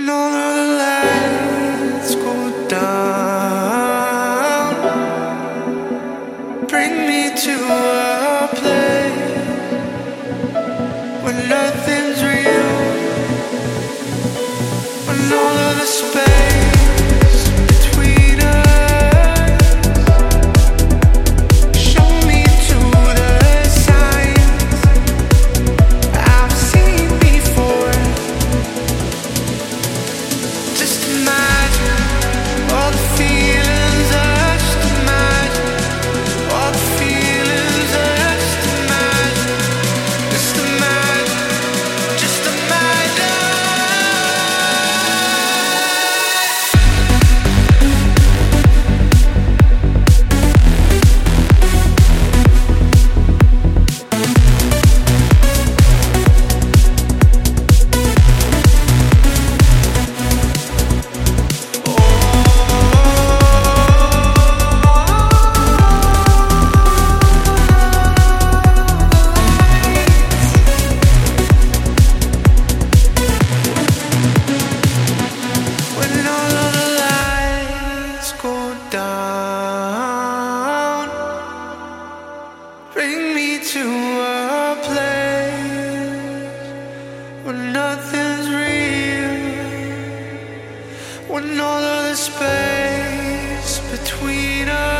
When all of the lights go down, bring me to a place where nothing's real. When all of the space between us, show me to the signs I've seen before. Just imagine all the feelings. Just imagine all the feelings. Just imagine. Just imagine. Just imagine. When all of the lights go down, bring me to a place where nothing's real. When all of the space between us